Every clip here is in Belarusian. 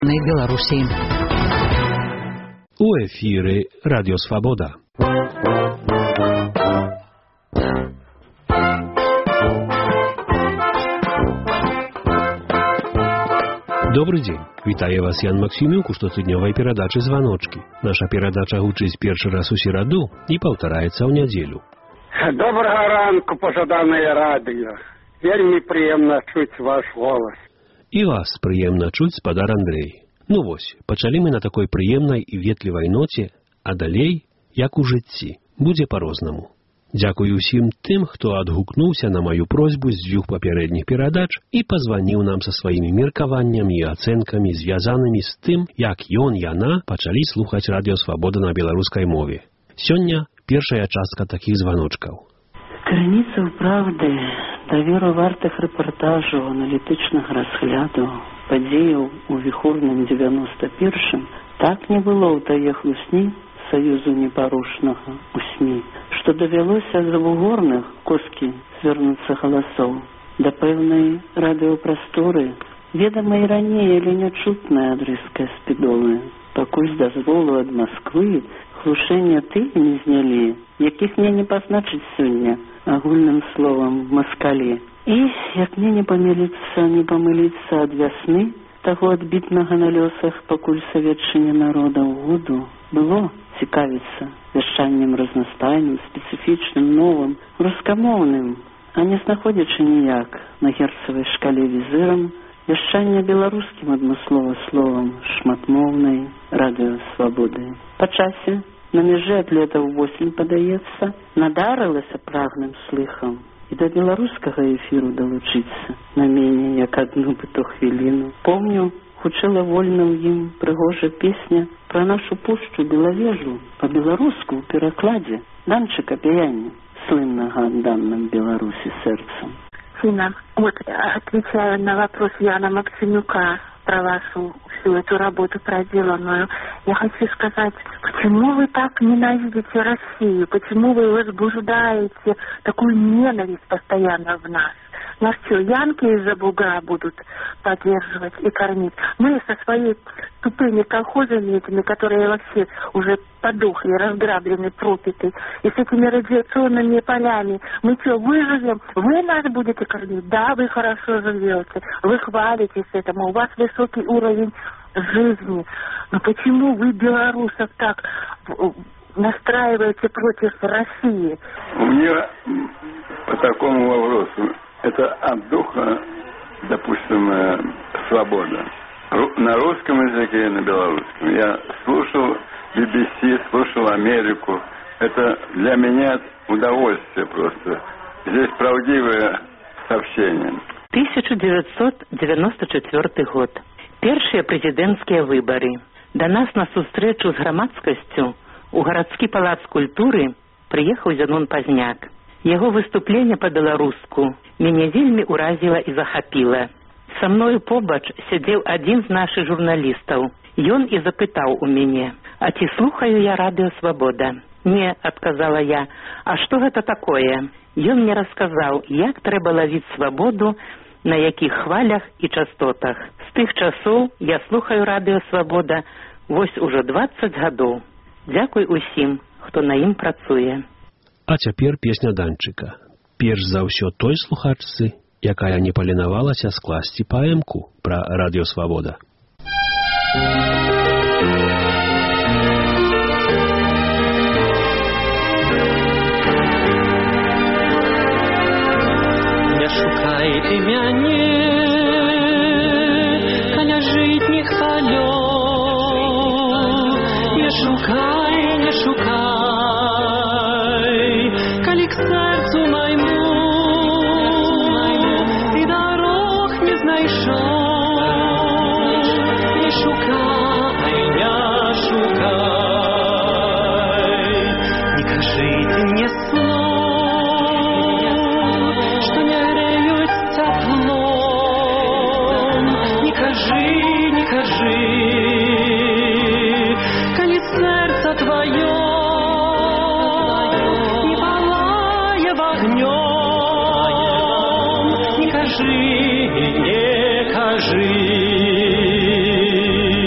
Беларуси. У эфіры Радіо Свабода. Добрый дзень. Вітаю вас Ян Максімюк у штотыднёвай перадачы «Званочкі». Наша перадача гучыць першы раз у сераду і паўтараецца ў нядзелю. Добрага ранку, пажаданае радыё. Вельмі прыемна чуць ваш голас. І вас прыемна чуць, спадар Андрэй. Ну вось, пачалі мы на такой прыемнай і ветлівай ноце, а далей, як у жыцці, будзе па-рознаму. Дзякую ўсім тым, хто адгукнуўся на маю просьбу з 2 папярэдніх перадач і пазваніў нам са сваімі меркаваннямі і ацэнкамі, звязанымі з тым, як яна пачалі слухаць Радіо Свабода на беларускай мове. Сёння першая частка такіх званочкаў. Крыніцаў правды, даверу вартых рэпартажаў, аналітычнага разгляду, падзеяў у віхурным 91-м так не было ў тае хлусні Саюзу непарушнага у СМІ, што давялося з абугорных коскі звярнуцца галасоў да пэўнай радыёпрасторы, ведамай раней, але нячутнай адрыскай спідолы, пакуль з дазволу ад Масквы глушэння тыя не знялі, якіх мне не пазначыць сёння агульным словам маскалі. І, як мне не памыліцца ад вясны, таго адбітнага на лёсах, пакуль саветчыне народа ў году, было цікавіцца вяшчаннем разнастайным, спецыфічным, новым, рускамоўным, а не знаходзячы ніяк на герцавай шкале візырам, вяшчання беларускім адмыслова словам шматмоўнай Радыё Свабоды. Па часе, на мяжы ад лета ў восень, падаецца, надарылася прагным слыхам і да беларускага эфіру далучыцца на меней як адну бы то хвіліну. Помню, гучэла вольна ў ім прыгожа песня пра нашу пушчу Белавежу па-беларуску ў перакладзе Данчыка Пяяні, слыннага адданным Беларусі сэрцам. Сына, вот, отвечая на вопрос Яна Максимюка про вашу всю эту работу проделанную, я хочу сказать, почему вы так ненавидите Россию, почему вы возбуждаете такую ненависть постоянно в нас? Нас что, янки из-за бугра будут поддерживать и кормить? Мы со своей тупыми колхозами этими, которые вообще уже подохли, разграблены, пропиты, и с этими радиационными полями, мы что, выживем? Вы нас будете кормить? Да, вы хорошо живете, вы хвалитесь этому, у вас высокий уровень жизни. Но почему вы белорусов так настраиваете против России? У меня по такому вопросу это от духа, допустим, свобода. На русском языке и на белорусском. Я слушал BBC, слушал Америку. Это для меня удовольствие просто. Здесь правдивое сообщение. 1994 год. Першыя прэзідэнцкія выбары. Да нас на сустрэчу з грамадскасцю у гарадскі палац культуры прыехаў Зянон Пазняк. Яго выступленне па-беларуску мяне вельмі ўразіла і захапіла. Са мною побач сядзеў адзін з нашых журналістаў. Ён і запытаў у мяне: «А ці слухаю я Радыё Свабода?» «Не», — адказала я. «А што гэта такое?» Ён мне расказаў, як трэба лавіць свабоду, на якіх хвалях і частотах. З тых часоў я слухаю Радыё Свабода вось ужо 20 гадоў. Дзякуй усім, хто на ім працуе. А цяпер песня Данчыка. Перш за ўсё той слухачцы, якая не паленавалася скласці паэмку пра Радыё Свабода. Не шукайте мяне каля жытніх палёў, не шукай, не шукай, калі к сэрцу майму ты дарог не знайшоў. Не шукай, не шукай, не кажыце мне слоў, што не грэюць цяплом. Не кажы, не кажы, калі сэрца тваё не палае вагнём. Не кажы, не кажы.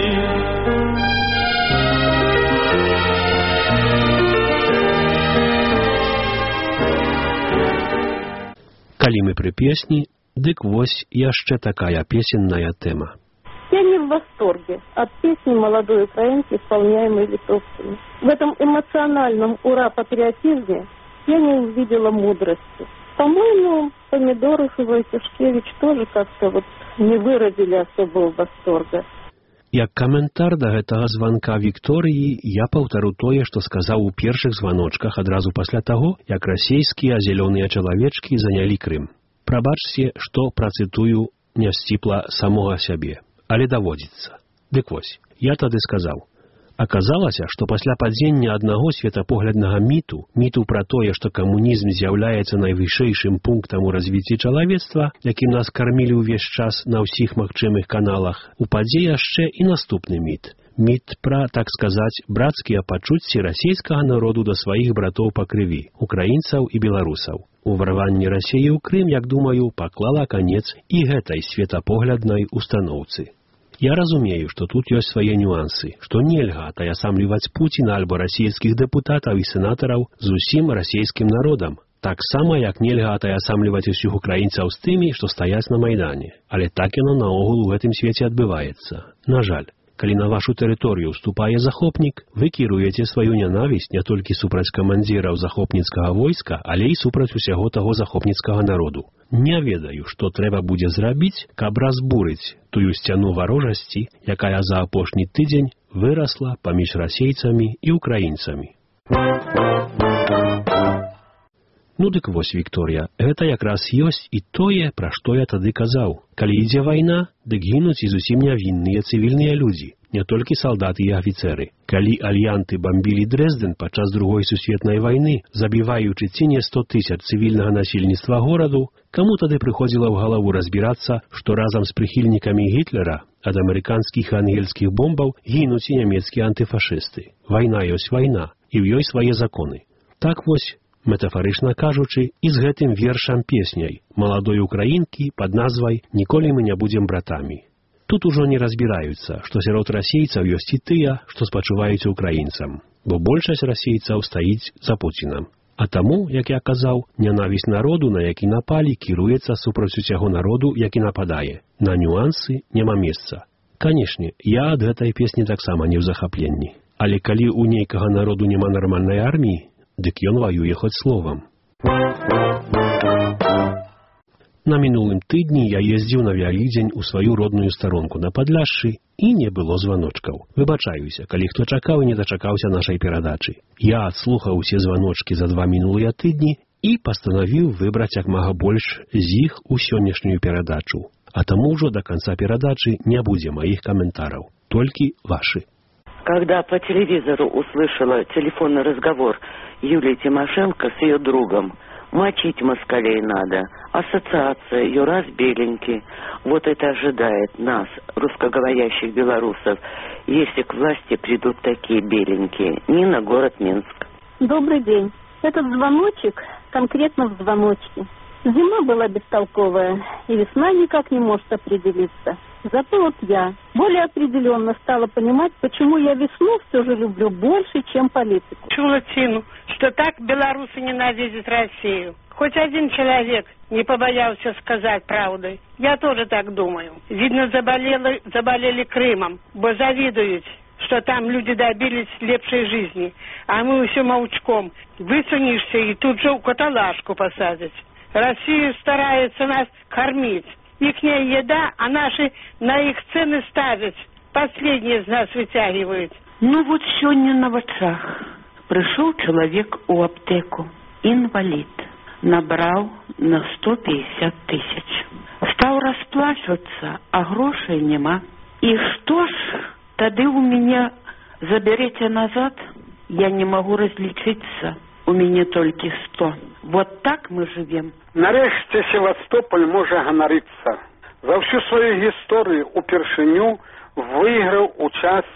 мы пры песні, дык вось яшчэ такая песенная тема. Я не в восторге от песни молодой украинки, исполняемой литовцами. В этом эмоциональном ура-патриотизме я не увидела мудрости. По-моему, Помидоров и Войтюшкевич тоже как-то вот не выразили особого восторга. Як каментар да гэтага званка Вікторыі, я паўтару тое, што сказаў у першых званочках адразу пасля таго, як расійскія зялёныя чалавечкі занялі Крым. Прабачце, што працытую нясціпла самога сябе, але даводзіцца. Дык вось, я тады сказаў. Аказалася, што пасля падзення аднаго светапогляднага міту пра тое, што камунізм з'яўляецца найвышэйшым пунктам у развіцці чалавецтва, якім нас кармілі ўвесь час на ўсіх магчымых каналах, упадзе яшчэ і наступны міт. Міт пра, так сказаць, брацкія пачуцці расійскага народу да сваіх братоў па крыві, украінцаў і беларусаў. Уварванне Расіі ў Крым, як думаю, паклала канец і гэтай светапогляднай устаноўцы. Я разумею, што тут ёсць свае нюансы, што нельга атаясамліваць Пуціна альбо расійскіх дэпутатаў і сенатараў з усім расійскім народам. Таксама, як нельга атаясамліваць усіх украінцаў з тымі, што стаяць на Майдане. Але так яно наогул у гэтым свеце адбываецца. На жаль, калі на вашу тэрыторыю ўступае захопнік, вы кіруеце сваю нянавісць не толькі супраць камандзіраў захопніцкага войска, але і супраць усяго таго захопніцкага народу. Не ведаю, што трэба будзе зрабіць, каб разбурыць тую сцяну варожасці, якая за апошні тыдзень вырасла паміж расейцамі і украінцамі. Ну дык вось, Вікторія, гэта якраз ёсць і тое, пра што я тады казаў. Калі ідзе вайна, дык гінуць і зусім нявінныя цывільныя людзі, не толькі салдаты і афіцэры. Калі альянты бамбілі Дрэздэн падчас Другой сусветнай вайны, забіваючы ці не 100 000 цывільнага насельніцтва гораду, каму тады прыходзіла ў галаву разбірацца, што разам з прыхільнікамі Гітлера ад амерыканскіх і ангельскіх бомбаў гінуць і нямецкія антыфашысты. Вайна ёсць вайна, і ў ёй свае законы. Так вось, метафарычна кажучы, і з гэтым вершам-песняй маладой украінкі пад назвай «Ніколі мы не будзем братамі». Тут ужо не разбіраюцца, што сярод расейцаў ёсць і тыя, што спачуваюць украінцам, бо большасць расейцаў стаіць за Пуцінам. А таму, як я казаў, нянавісць народу, на які напалі, кіруецца супраць усяго народу, які нападае. На нюансы няма месца. Канешне, я ад гэтай песні таксама не ў захапленні. Але калі у нейкага народу няма нармальнай арміі, дык ён ваюе хоць словам. На мінулым тыдні я ездзіў на Вялідзень у сваю родную старонку на Падляшшы і не было званочкаў. Выбачаюся, калі хто чакаў і не дачакаўся нашай перадачы. Я адслухаў усе званочкі за 2 мінулыя тыдні і пастанавіў выбраць як мага больш з іх у сённяшнюю перадачу. А таму ўжо до конца перадачы не будзе маіх каментараў, толькі вашы. Когда по телевизору услышала телефонный разговор Юлии Тимошенко с ее другом, мочить москалей надо, ассоциация, Юрас Беленький, вот это ожидает нас, русскоговорящих белорусов, если к власти придут такие беленькие. Нина, город Минск. Добрый день. Этот звоночек конкретно в звоночке. Зима была бестолковая, и весна никак не может определиться. Зато вот я более определенно стала понимать, почему я весну все же люблю больше, чем политику. Чула Тину, что так белорусы ненавидят Россию. Хоть один человек не побоялся сказать правду. Я тоже так думаю. Видно, заболели Крымом, бо завидуют, что там люди добились лепшей жизни. А мы все молчком. Высунешься и тут же у каталажку посадить. Россия старается нас кормить. Ихняя еда, а наши на их цены ставят. Последние из нас вытягивают. Ну вот сегодня на вачах пришел человек у аптеку, инвалид, набрал на 150 000. Стал расплачиваться, а грошей нема. И что ж, тогда у меня заберите назад, я не могу различиться. У меня только 100. Вот так мы живем. Нарэшце Севастополь можа ганарыцца. За всю свою гісторыю упершыню выйграў у час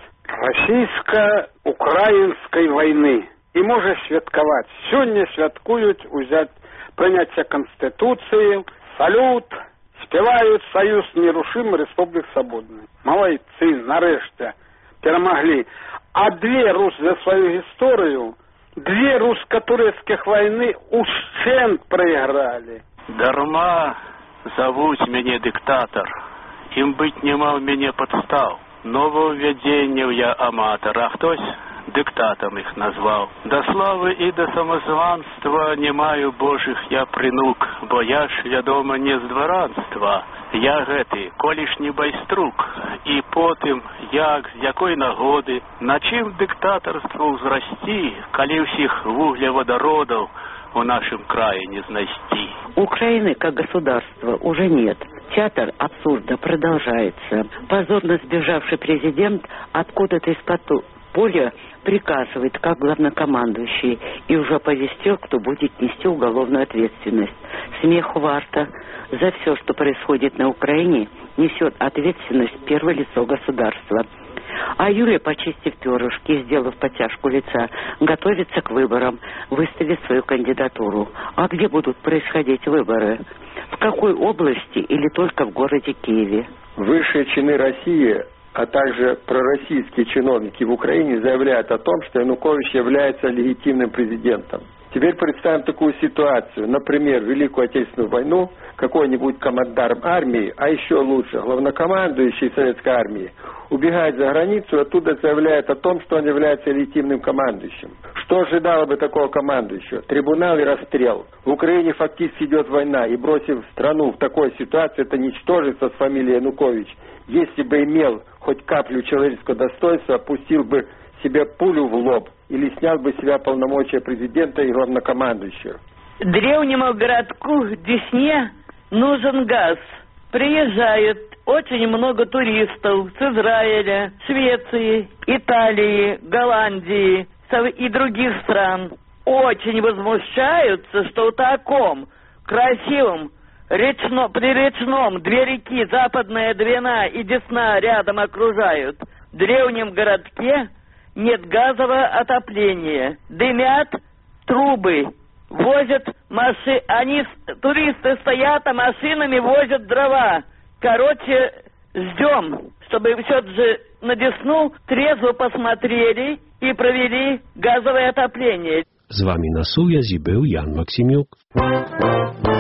расійска-украінскай вайны і можа святкаваць. Сёння святкуюць прыняцце Канстытуцыі, салют, спяваюць саюз нерушымых рэспублік свабодных. Малайцы, нарэшце, перамаглі. А за сваю гісторыю 2 русско-турецких войны ущент проиграли. Дарма зовуть мяне дыктатор, ім быць няма ў мяне падстаў. Новаўвядзенняў я аматар, а хтось дыктатам іх назваў. Да славы і да самазванства не маю божых я прынук, бо я ж, вядома, не з дваранства. Я гэты колішні байструк, і потым, як, з якой нагоды, на чым дыктатарство ўзрасці, калі ўсіх вуглеводородаў в нашем крае не знайсти. Украины как государства уже нет. Театр абсурда продолжается. Позорно сбежавший президент откуда-то из-под поля приказывает, как главнокомандующий, и уже оповестил, кто будет нести уголовную ответственность. Смеху варто. За все, что происходит на Украине, несет ответственность первое лицо государства. А Юлия, почистив перышки и сделав подтяжку лица, готовится к выборам, выставит свою кандидатуру. А где будут происходить выборы? В какой области или только в городе Киеве? Высшие чины России, а также пророссийские чиновники в Украине заявляют о том, что Янукович является легитимным президентом. Теперь представим такую ситуацию. Например, в Великую Отечественную войну какой-нибудь командарм армии, а еще лучше, главнокомандующий Советской армии, убегает за границу и оттуда заявляет о том, что он является легитимным командующим. Что ожидало бы такого командующего? Трибунал и расстрел. В Украине фактически идет война, и бросив страну в такой ситуации, это ничтожество с фамилией Янукович, если бы имел хоть каплю человеческого достоинства, опустил бы себе пулю в лоб или снял бы с себя полномочия президента и главнокомандующего. Древнему городку Десне нужен газ. Приезжает очень много туристов с Израиля, Швеции, Италии, Голландии и других стран. Очень возмущаются, что в таком красивом приречном две реки, Западная Двина и Десна рядом окружают. В древнем городке нет газового отопления. Дымят трубы, возят машины, туристы стоят, а машинами возят дрова. Короче, ждем, чтобы все же на Десну трезво посмотрели и провели газовое отопление. З вами на сувязі був Ян Максимюк.